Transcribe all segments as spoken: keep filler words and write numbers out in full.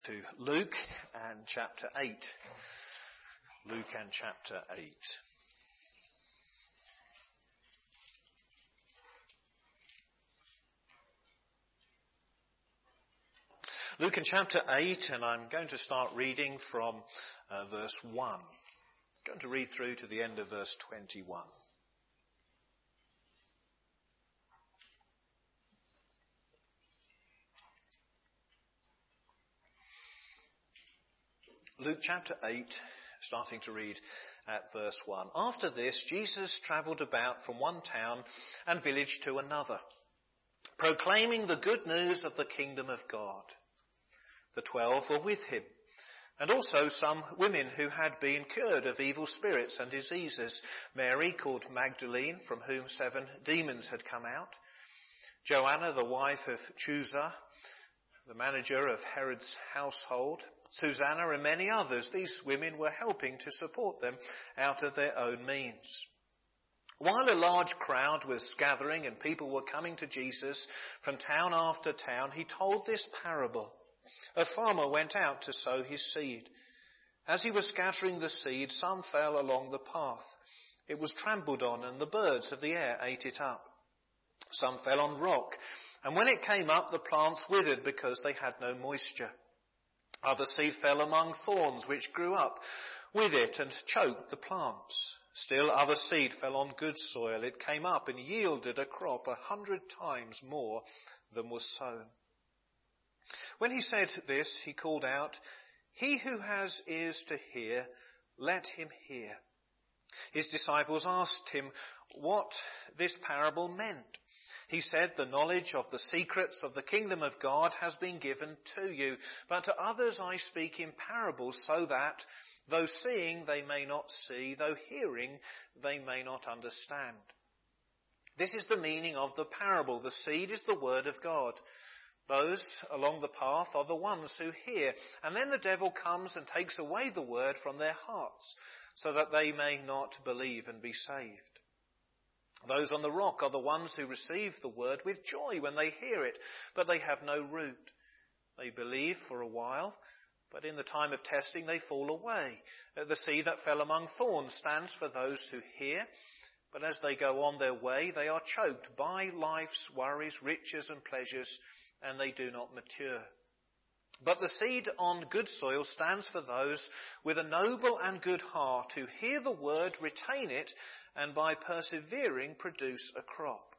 To Luke and chapter eight. Luke and chapter eight. Luke and chapter eight, and I'm going to start reading from uh, verse one. I'm going to read through to the end of verse twenty-one. Luke chapter eight, starting to read at verse one. After this, Jesus travelled about from one town and village to another, proclaiming the good news of the kingdom of God. The twelve were with him, and also some women who had been cured of evil spirits and diseases. Mary, called Magdalene, from whom seven demons had come out. Joanna, the wife of Chuza, the manager of Herod's household. Susanna and many others. These women were helping to support them out of their own means. While a large crowd was gathering and people were coming to Jesus from town after town, he told this parable. A farmer went out to sow his seed. As he was scattering the seed, some fell along the path. It was trampled on, and the birds of the air ate it up. Some fell on rock, and when it came up, the plants withered because they had no moisture. Other seed fell among thorns, which grew up with it and choked the plants. Still other seed fell on good soil. It came up and yielded a crop a hundred times more than was sown. When he said this, he called out, "He who has ears to hear, let him hear." His disciples asked him what this parable meant. He said, "The knowledge of the secrets of the kingdom of God has been given to you, but to others I speak in parables, so that, though seeing they may not see, though hearing they may not understand." This is the meaning of the parable. The seed is the word of God. Those along the path are the ones who hear, and then the devil comes and takes away the word from their hearts, so that they may not believe and be saved. Those on the rock are the ones who receive the word with joy when they hear it, but they have no root. They believe for a while, but in the time of testing they fall away. The seed that fell among thorns stands for those who hear, but as they go on their way, they are choked by life's worries, riches and pleasures, and they do not mature. But the seed on good soil stands for those with a noble and good heart who hear the word, retain it, and by persevering produce a crop.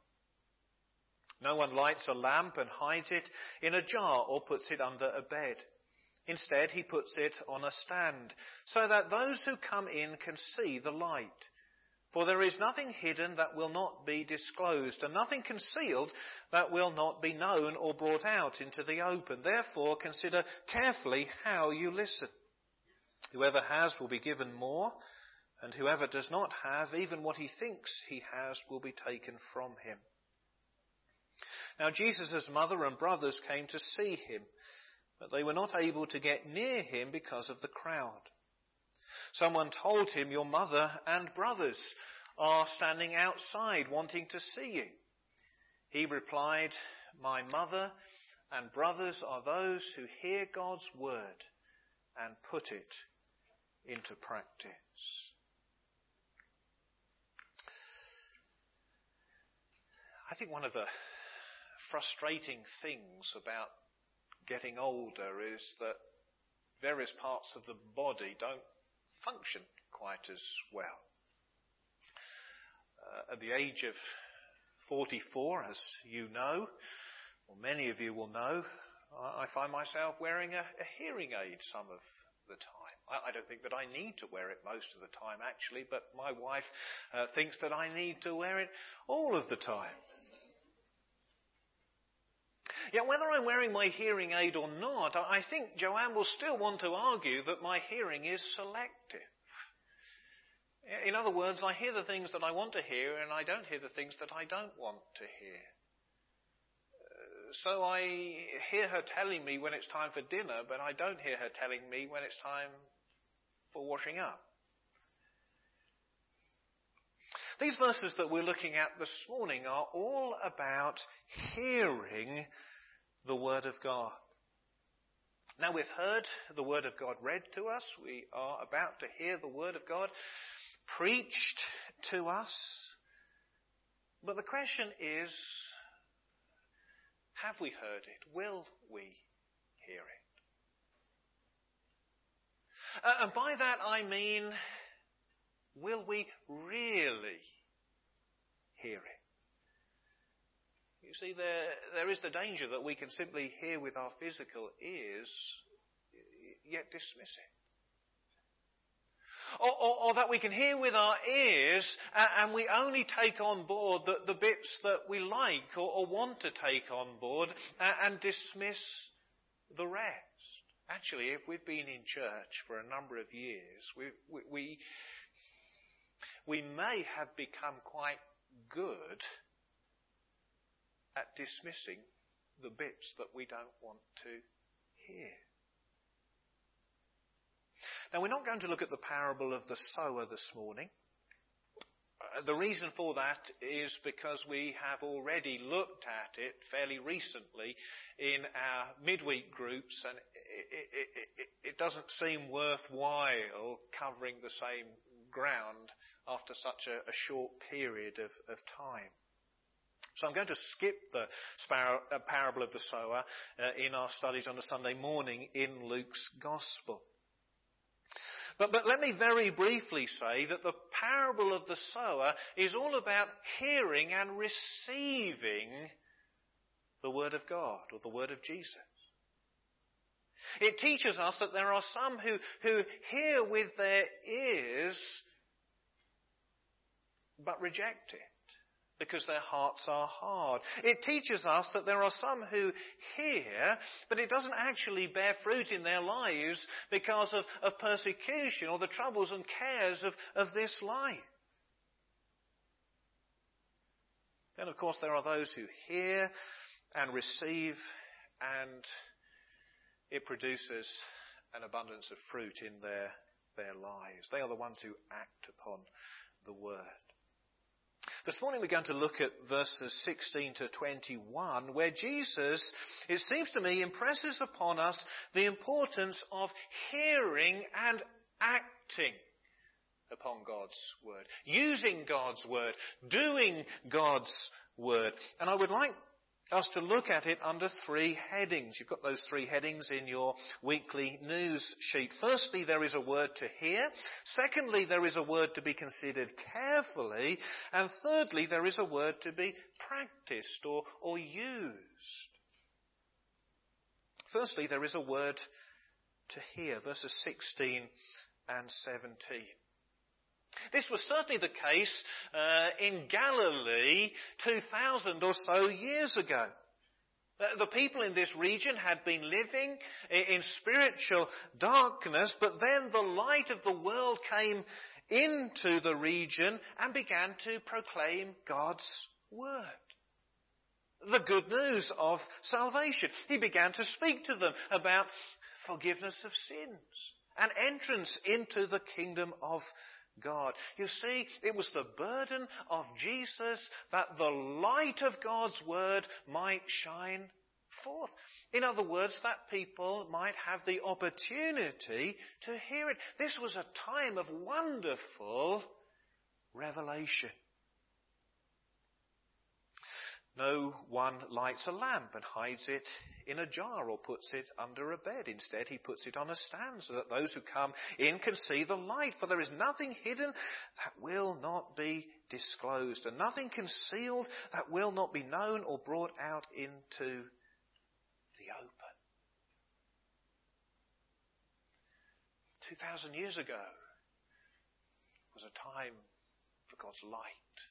No one lights a lamp and hides it in a jar or puts it under a bed. Instead, he puts it on a stand, so that those who come in can see the light. For there is nothing hidden that will not be disclosed, and nothing concealed that will not be known or brought out into the open. Therefore, consider carefully how you listen. Whoever has will be given more, and whoever does not have, even what he thinks he has will be taken from him. Now Jesus' mother and brothers came to see him, but they were not able to get near him because of the crowd. Someone told him, "Your mother and brothers are standing outside wanting to see you." He replied, "My mother and brothers are those who hear God's word and put it into practice." I think one of the frustrating things about getting older is that various parts of the body don't function quite as well. Uh, at the age of forty-four, as you know, or many of you will know, I, I find myself wearing a, a hearing aid some of the time. I, I don't think that I need to wear it most of the time, actually, but my wife uh, thinks that I need to wear it all of the time. Yet whether I'm wearing my hearing aid or not, I think Joanne will still want to argue that my hearing is selective. In other words, I hear the things that I want to hear and I don't hear the things that I don't want to hear. So I hear her telling me when it's time for dinner, but I don't hear her telling me when it's time for washing up. These verses that we're looking at this morning are all about hearing the word of God. Now we've heard the Word of God read to us. We are about to hear the Word of God preached to us. But the question is, have we heard it? Will we hear it? Uh, and by that I mean, will we really hear it? You see, there, there is the danger that we can simply hear with our physical ears, yet dismiss it. Or, or, or that we can hear with our ears and we only take on board the, the bits that we like or, or want to take on board and, and dismiss the rest. Actually, if we've been in church for a number of years, we, we, we, we may have become quite good at dismissing the bits that we don't want to hear. Now, we're not going to look at the parable of the sower this morning. Uh, the reason for that is because we have already looked at it fairly recently in our midweek groups, and it, it, it, it doesn't seem worthwhile covering the same ground after such a, a short period of, of time. So I'm going to skip the sparrow, uh, parable of the sower uh, in our studies on a Sunday morning in Luke's Gospel. But, but let me very briefly say that the parable of the sower is all about hearing and receiving the Word of God or the Word of Jesus. It teaches us that there are some who, who hear with their ears but reject it because their hearts are hard. It teaches us that there are some who hear, but it doesn't actually bear fruit in their lives because of, of persecution or the troubles and cares of, of this life. Then, of course, there are those who hear and receive, and it produces an abundance of fruit in their, their lives. They are the ones who act upon the Word. This morning we're going to look at verses sixteen to twenty-one, where Jesus, it seems to me, impresses upon us the importance of hearing and acting upon God's Word, using God's Word, doing God's Word. And I would like us to look at it under three headings. You've got those three headings in your weekly news sheet. Firstly, there is a word to hear. Secondly, there is a word to be considered carefully. And thirdly, there is a word to be practiced or, or used. Firstly, there is a word to hear, verses sixteen and seventeen. This was certainly the case uh, in Galilee two thousand or so years ago. Uh, the people in this region had been living in, in spiritual darkness, but then the light of the world came into the region and began to proclaim God's Word. The good news of salvation. He began to speak to them about forgiveness of sins and entrance into the kingdom of God. You see, it was the burden of Jesus that the light of God's Word might shine forth. In other words, that people might have the opportunity to hear it. This was a time of wonderful revelation. No one lights a lamp and hides it in a jar or puts it under a bed. Instead, he puts it on a stand so that those who come in can see the light. For there is nothing hidden that will not be disclosed, and nothing concealed that will not be known or brought out into the open. Two thousand years ago was a time for God's light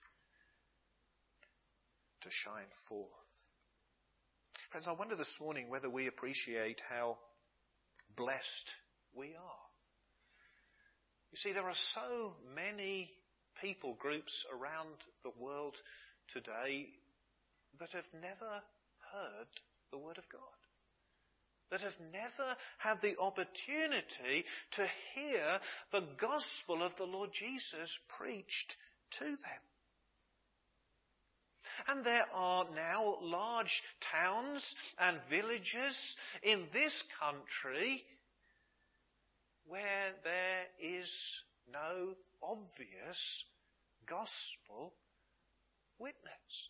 to shine forth. Friends, I wonder this morning whether we appreciate how blessed we are. You see, there are so many people groups around the world today that have never heard the Word of God, that have never had the opportunity to hear the gospel of the Lord Jesus preached to them. And there are now large towns and villages in this country where there is no obvious gospel witness.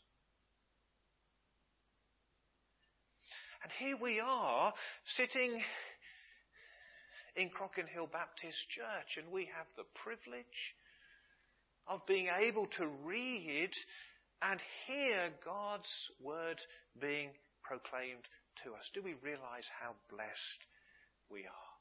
And here we are sitting in Crockenhill Baptist Church, and we have the privilege of being able to read and hear God's word being proclaimed to us. Do we realize how blessed we are?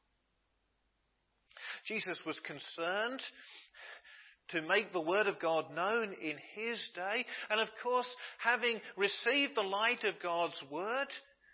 Jesus was concerned to make the word of God known in his day. And of course, having received the light of God's word,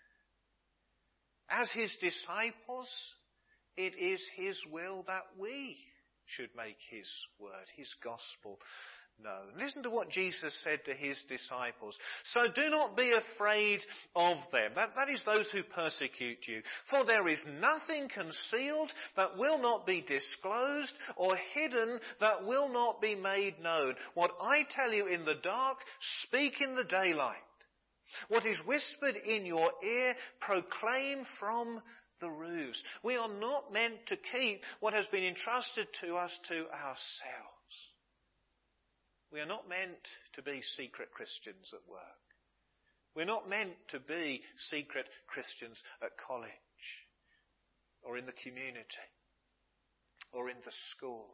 as his disciples, it is his will that we should make his word, his gospel, known. Listen to what Jesus said to his disciples. So do not be afraid of them. That, that is those who persecute you. For there is nothing concealed that will not be disclosed, or hidden that will not be made known. What I tell you in the dark, speak in the daylight. What is whispered in your ear, proclaim from the roofs. We are not meant to keep what has been entrusted to us to ourselves. We are not meant to be secret Christians at work. We're not meant to be secret Christians at college, or in the community, or in the school.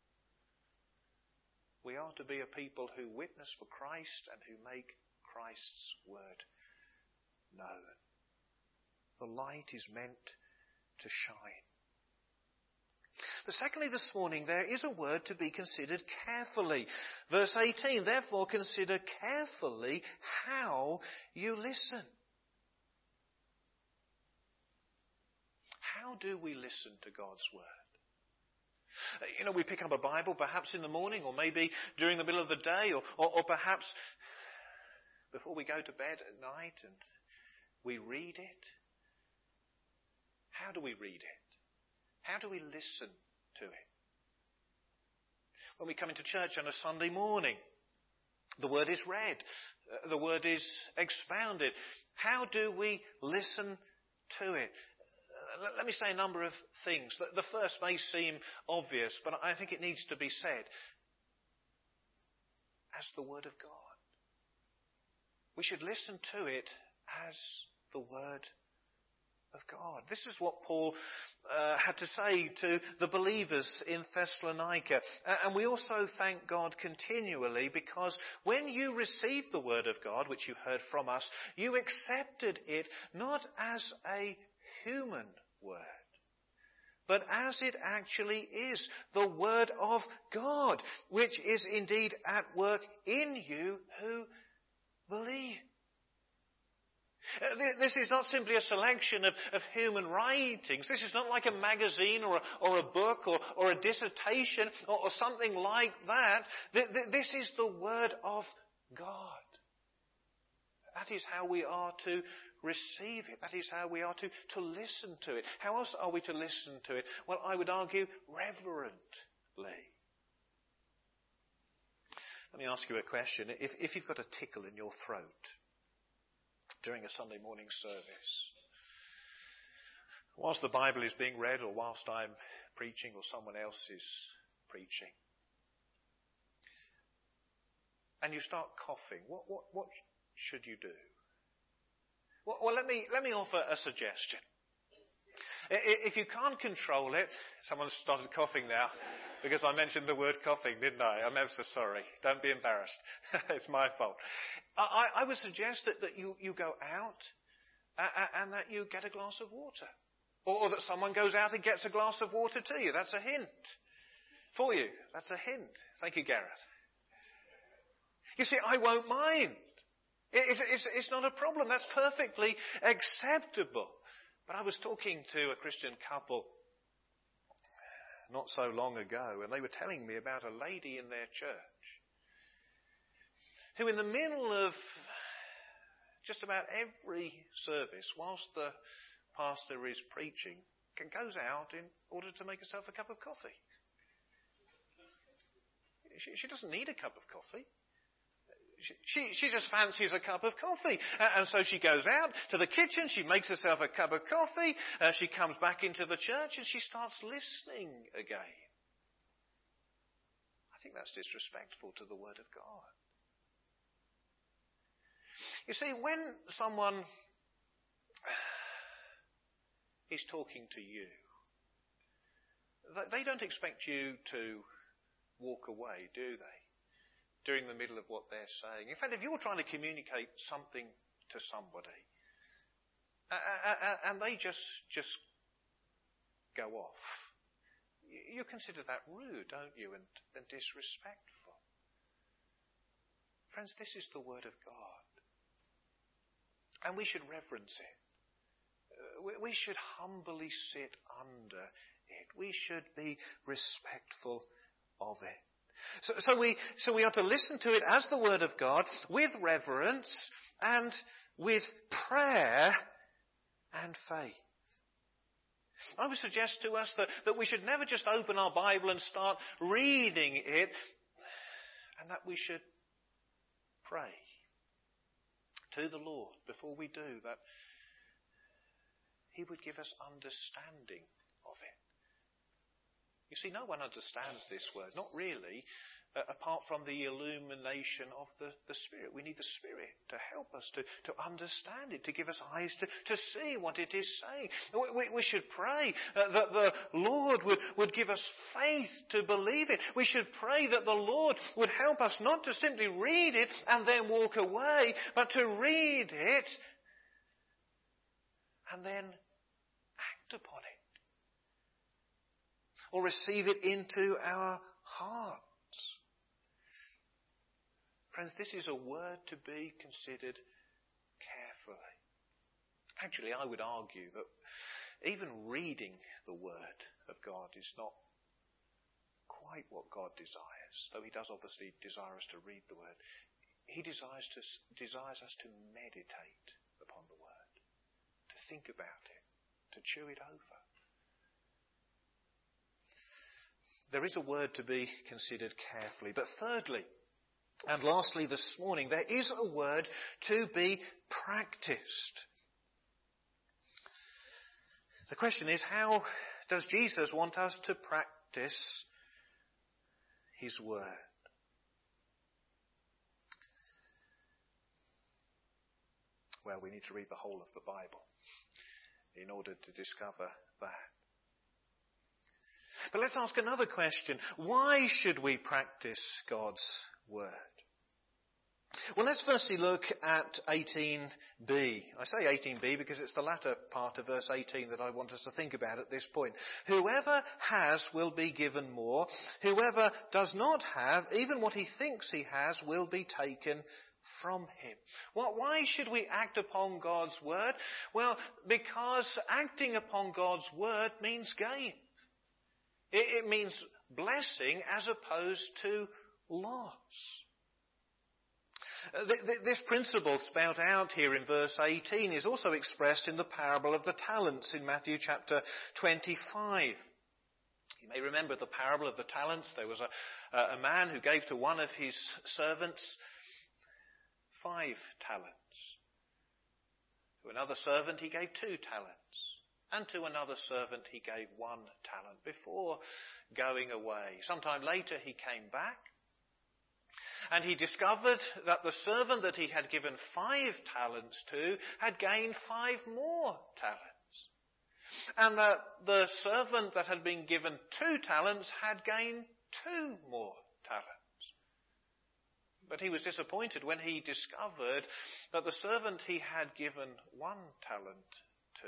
We are to be a people who witness for Christ and who make Christ's word known. The light is meant to shine. But secondly, this morning, there is a word to be considered carefully. Verse eighteen, therefore consider carefully how you listen. How do we listen to God's word? You know, we pick up a Bible perhaps in the morning, or maybe during the middle of the day, or, or, or perhaps before we go to bed at night, and we read it. How do we read it? How do we listen to it? When we come into church on a Sunday morning, the word is read, the word is expounded. How do we listen to it? Let me say a number of things. The first may seem obvious, but I think it needs to be said. As the word of God. We should listen to it as the word of God. This is what Paul uh, had to say to the believers in Thessalonica. Uh, and we also thank God continually, because when you received the word of God, which you heard from us, you accepted it not as a human word, but as it actually is, the word of God, which is indeed at work in you who believe. This is not simply a selection of, of human writings. This is not like a magazine or a, or a book or, or a dissertation or, or something like that. This is the word of God. That is how we are to receive it. That is how we are to, to listen to it. How else are we to listen to it? Well, I would argue reverently. Let me ask you a question. If, if you've got a tickle in your throat during a Sunday morning service, whilst the Bible is being read, or whilst I'm preaching, or someone else is preaching, and you start coughing, what, what, what should you do? Well, well, let me, let me offer a suggestion. If you can't control it, someone started coughing now, because I mentioned the word coughing, didn't I? I'm ever so sorry. Don't be embarrassed. It's my fault. I, I would suggest that, that you, you go out uh, and that you get a glass of water. Or, or that someone goes out and gets a glass of water to you. That's a hint for you. That's a hint. Thank you, Gareth. You see, I won't mind. It, it's, it's not a problem. That's perfectly acceptable. But I was talking to a Christian couple not so long ago, and they were telling me about a lady in their church who, in the middle of just about every service, whilst the pastor is preaching, goes out in order to make herself a cup of coffee. She, she doesn't need a cup of coffee. She, she just fancies a cup of coffee. And so she goes out to the kitchen, she makes herself a cup of coffee, uh, she comes back into the church and she starts listening again. I think that's disrespectful to the Word of God. You see, when someone is talking to you, they don't expect you to walk away, do they? During the middle of what they're saying. In fact, if you're trying to communicate something to somebody, and they just just go off, you consider that rude, don't you, and, and disrespectful. Friends, this is the Word of God. And we should reverence it. We should humbly sit under it. We should be respectful of it. So, so we so we are to listen to it as the Word of God, with reverence and with prayer and faith. I would suggest to us that, that we should never just open our Bible and start reading it, and that we should pray to the Lord before we do, that He would give us understanding of it. You see, no one understands this word, not really, uh, apart from the illumination of the, the Spirit. We need the Spirit to help us to, to understand it, to give us eyes to, to see what it is saying. We, we should pray uh, that the Lord would, would give us faith to believe it. We should pray that the Lord would help us not to simply read it and then walk away, but to read it and then act upon it. Or receive it into our hearts. Friends, this is a word to be considered carefully. Actually, I would argue that even reading the Word of God is not quite what God desires, though He does obviously desire us to read the Word. He desires, to, desires us to meditate upon the Word, to think about it, to chew it over. There is a word to be considered carefully. But thirdly, and lastly this morning, there is a word to be practiced. The question is, how does Jesus want us to practice His word? Well, we need to read the whole of the Bible in order to discover that. But let's ask another question. Why should we practice God's word? Well, let's firstly look at eighteen b. I say eighteen b because it's the latter part of verse eighteen that I want us to think about at this point. Whoever has will be given more. Whoever does not have, even what he thinks he has, will be taken from him. Well, why should we act upon God's word? Well, because acting upon God's word means gain. It means blessing as opposed to loss. This principle spelled out here in verse eighteen is also expressed in the parable of the talents in Matthew chapter twenty-five. You may remember the parable of the talents. There was a, a man who gave to one of his servants five talents. To another servant he gave two talents. And to another servant he gave one talent before going away. Sometime later he came back and he discovered that the servant that he had given five talents to had gained five more talents. And that the servant that had been given two talents had gained two more talents. But he was disappointed when he discovered that the servant he had given one talent to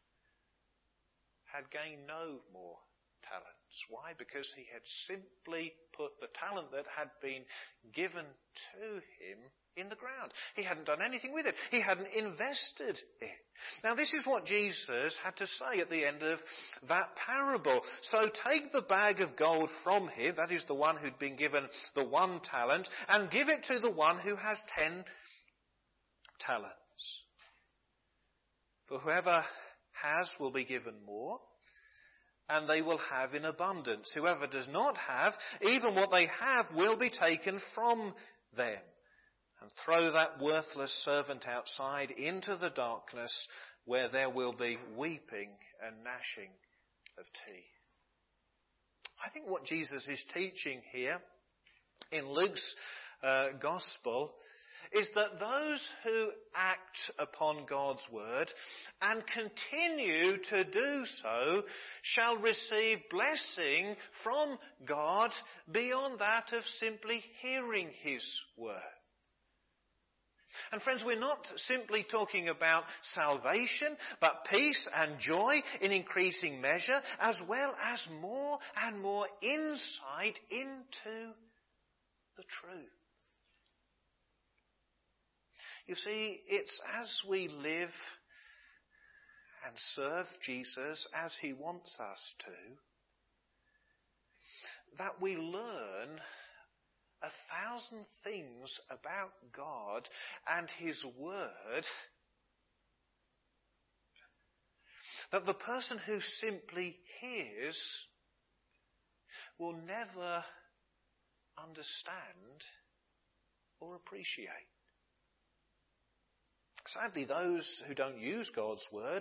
had gained no more talents. Why? Because he had simply put the talent that had been given to him in the ground. He hadn't done anything with it. He hadn't invested it. Now this is what Jesus had to say at the end of that parable. So take the bag of gold from him, that is the one who'd been given the one talent, and give it to the one who has ten talents. For whoever has will be given more, and they will have in abundance. Whoever does not have, even what they have will be taken from them. and throw that worthless servant outside into the darkness where there will be weeping and gnashing of teeth. I think what Jesus is teaching here in Luke's uh, Gospel is that those who act upon God's word and continue to do so shall receive blessing from God beyond that of simply hearing his word. And friends, we're not simply talking about salvation, but peace and joy in increasing measure, as well as more and more insight into the truth. You see, it's as we live and serve Jesus as he wants us to, that we learn a thousand things about God and his word that the person who simply hears will never understand or appreciate. Sadly, those who don't use God's word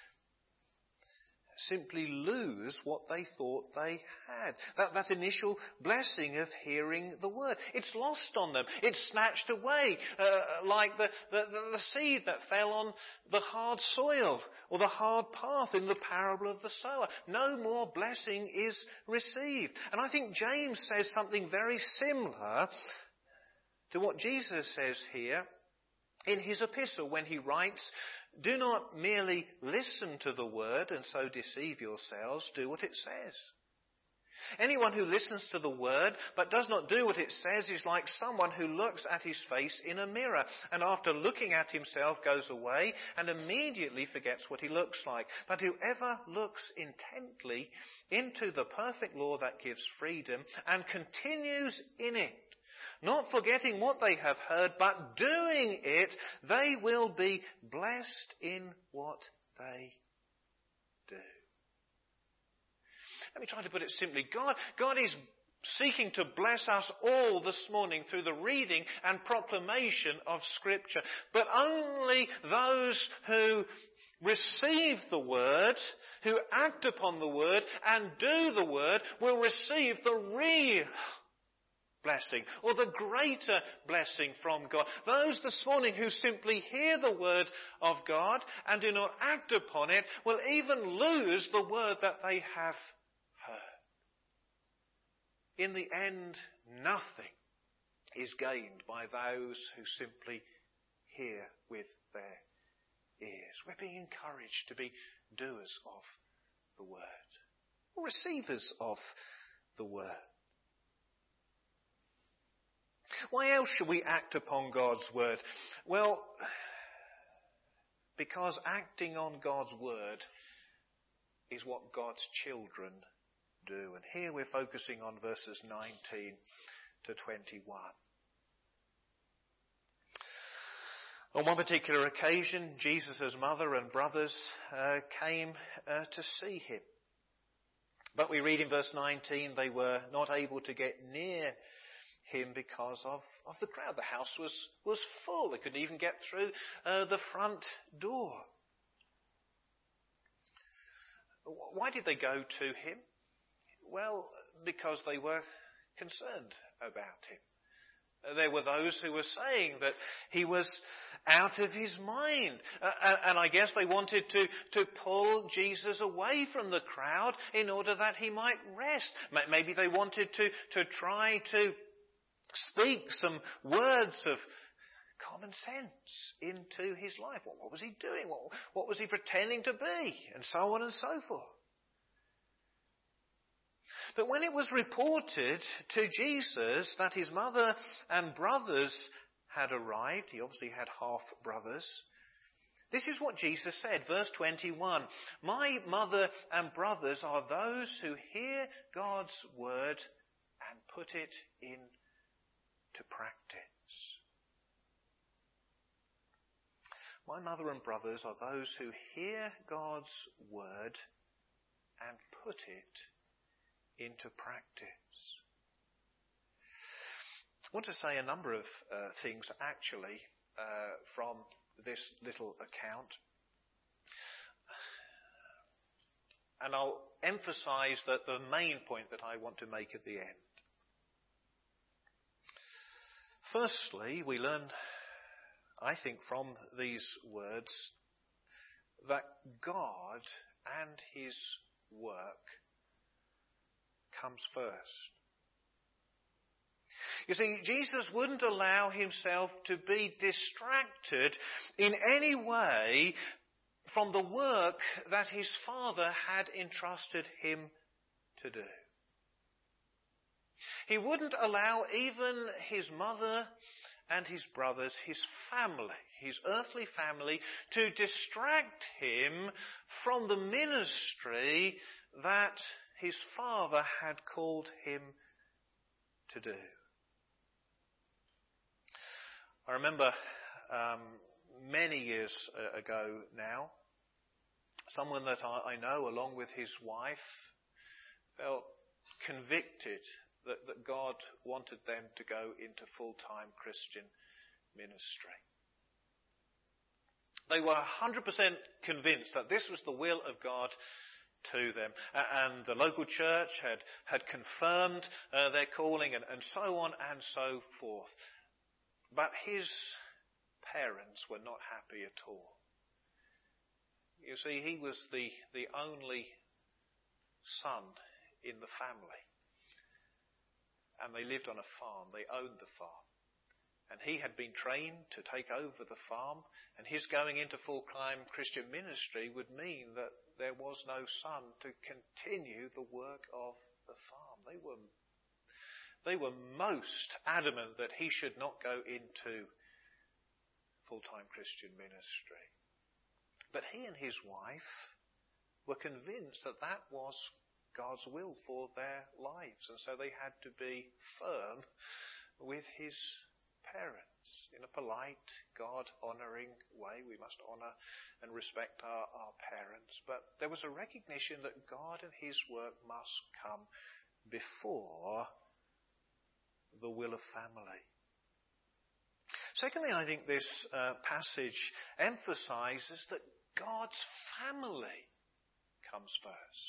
simply lose what they thought they had. That, that initial blessing of hearing the word. It's lost on them. It's snatched away uh, like the, the, the seed that fell on the hard soil or the hard path in the parable of the sower. No more blessing is received. And I think James says something very similar to what Jesus says here in his epistle when he writes, "Do not merely listen to the word and so deceive yourselves. Do what it says. Anyone who listens to the word but does not do what it says is like someone who looks at his face in a mirror and after looking at himself goes away and immediately forgets what he looks like. But whoever looks intently into the perfect law that gives freedom and continues in it, not forgetting what they have heard, but doing it, they will be blessed in what they do." Let me try to put it simply. God, God is seeking to bless us all this morning through the reading and proclamation of Scripture. But only those who receive the word, who act upon the word and do the word, will receive the real blessing, or the greater blessing from God. Those this morning who simply hear the word of God and do not act upon it will even lose the word that they have heard. In the end, nothing is gained by those who simply hear with their ears. We're being encouraged to be doers of the word, or receivers of the word. Why else should we act upon God's word? Well, because acting on God's word is what God's children do. And here we're focusing on verses nineteen to twenty-one. On one particular occasion, Jesus' mother and brothers uh, came uh, to see him. But we read in verse nineteen, they were not able to get near him because of, of the crowd. The house was, was full. They couldn't even get through uh, the front door. Why did they go to him? Well, because they were concerned about him. There were those who were saying that he was out of his mind. Uh, and I guess they wanted to, to pull Jesus away from the crowd in order that he might rest. Maybe they wanted to, to try to speak some words of common sense into his life. What, what was he doing? What, what was he pretending to be? And so on and so forth. But when it was reported to Jesus that his mother and brothers had arrived, he obviously had half brothers, this is what Jesus said, verse twenty-one. "My mother and brothers are those who hear God's word and put it in to practice." My mother and brothers are those who hear God's word and put it into practice. I want to say a number of uh, things actually uh, from this little account. And I'll emphasize that the main point that I want to make at the end. Firstly, we learn, I think, from these words that God and his work comes first. You see, Jesus wouldn't allow himself to be distracted in any way from the work that his Father had entrusted him to do. He wouldn't allow even his mother and his brothers, his family, his earthly family, to distract him from the ministry that his Father had called him to do. I remember um, many years ago now, someone that I know, along with his wife, felt convicted that, that God wanted them to go into full-time Christian ministry. They were one hundred percent convinced that this was the will of God to them. And the local church had, had confirmed uh, their calling and, and so on and so forth. But his parents were not happy at all. You see, he was the, the only son in the family. And they lived on a farm. They owned the farm. And he had been trained to take over the farm. And his going into full-time Christian ministry would mean that there was no son to continue the work of the farm. They were They were most adamant that he should not go into full-time Christian ministry. But he and his wife were convinced that that was God's will for their lives. And so they had to be firm with his parents in a polite, God-honouring way. We must honour and respect our, our parents. But there was a recognition that God and his work must come before the will of family. Secondly, I think this uh, passage emphasizes that God's family comes first.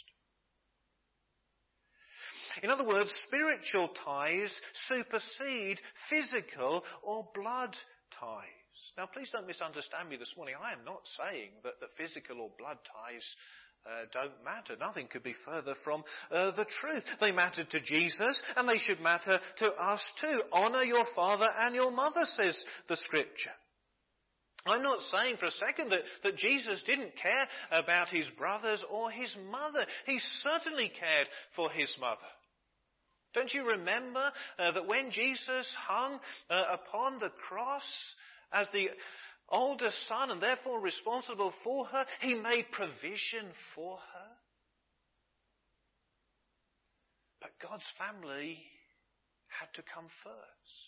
In other words, spiritual ties supersede physical or blood ties. Now, please don't misunderstand me this morning. I am not saying that the physical or blood ties Uh, don't matter. Nothing could be further from uh, the truth. They mattered to Jesus, and they should matter to us too. Honour your father and your mother, says the scripture. I'm not saying for a second that, that Jesus didn't care about his brothers or his mother. He certainly cared for his mother. Don't you remember uh, that when Jesus hung uh, upon the cross as the older son and therefore responsible for her, he made provision for her? But God's family had to come first.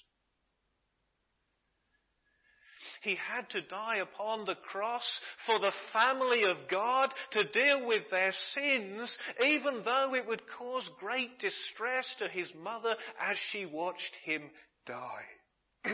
He had to die upon the cross for the family of God to deal with their sins, even though it would cause great distress to his mother as she watched him die.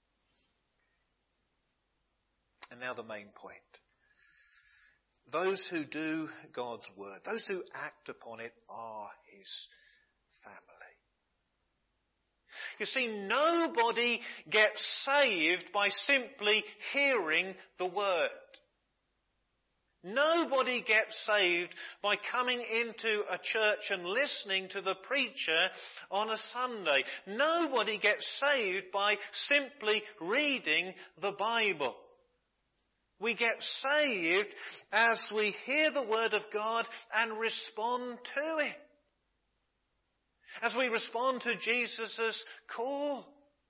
And now the main point. Those who do God's word, those who act upon it, are his family. You see, nobody gets saved by simply hearing the word. Nobody gets saved by coming into a church and listening to the preacher on a Sunday. Nobody gets saved by simply reading the Bible. We get saved as we hear the word of God and respond to it. As we respond to Jesus' call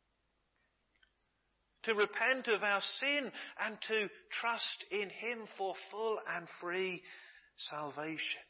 to repent of our sin and to trust in him for full and free salvation.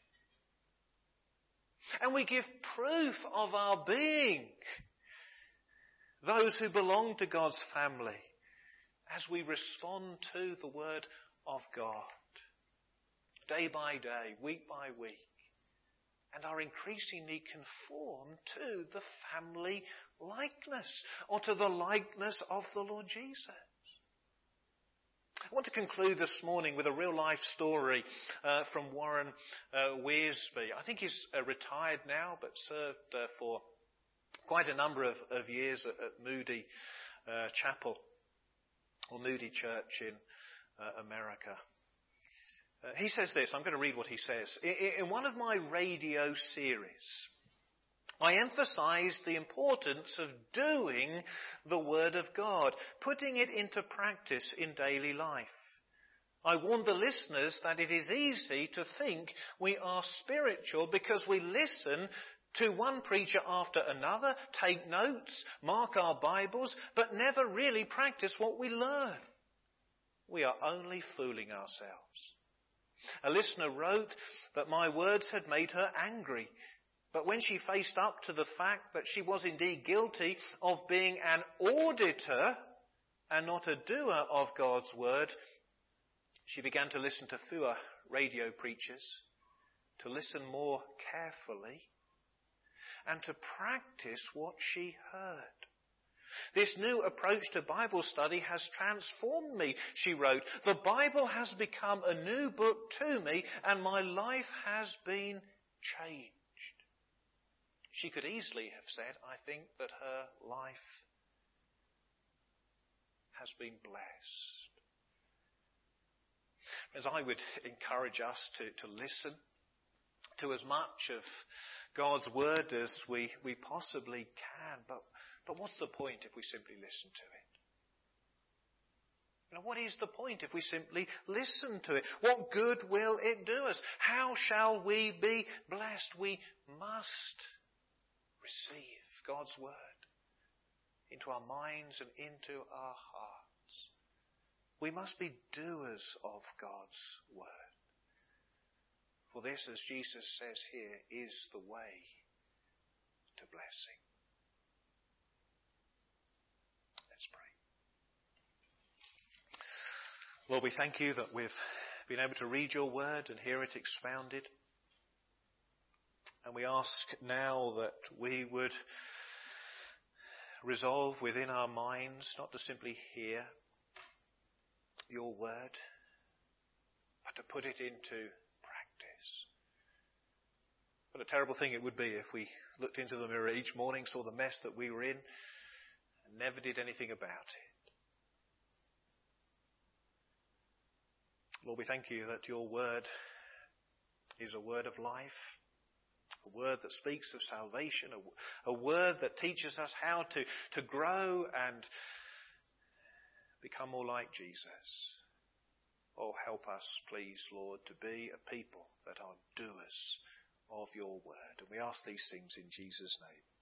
And we give proof of our being those who belong to God's family, as we respond to the word of God, day by day, week by week, and are increasingly conformed to the family likeness, or to the likeness of the Lord Jesus. I want to conclude this morning with a real life story uh, from Warren uh, Wiersbe. I think he's uh, retired now, but served uh, for quite a number of, of years at, at Moody uh, Chapel, or Moody Church in uh, America. Uh, he says this, I'm going to read what he says. In, in one of my radio series, I emphasized the importance of doing the Word of God, putting it into practice in daily life. I warned the listeners that it is easy to think we are spiritual because we listen to one preacher after another, take notes, mark our Bibles, but never really practice what we learn. We are only fooling ourselves. A listener wrote that my words had made her angry. But when she faced up to the fact that she was indeed guilty of being an auditor and not a doer of God's word, she began to listen to fewer radio preachers, to listen more carefully, and to practice what she heard. This new approach to Bible study has transformed me, she wrote. The Bible has become a new book to me, and my life has been changed. She could easily have said, I think that her life has been blessed. As I would encourage us to, to listen to as much of God's word as we, we possibly can. But, but what's the point if we simply listen to it? You know, what is the point if we simply listen to it? What good will it do us? How shall we be blessed? We must receive God's word into our minds and into our hearts. We must be doers of God's word. For this, as Jesus says here, is the way to blessing. Let's pray. Lord, we thank you that we've been able to read your word and hear it expounded. And we ask now that we would resolve within our minds not to simply hear your word, but to put it into practice. What a terrible thing it would be if we looked into the mirror each morning, saw the mess that we were in, and never did anything about it. Lord, we thank you that your word is a word of life. A word that speaks of salvation, a, a word that teaches us how to, to grow and become more like Jesus. Oh, help us, please, Lord, to be a people that are doers of your word. And we ask these things in Jesus' name.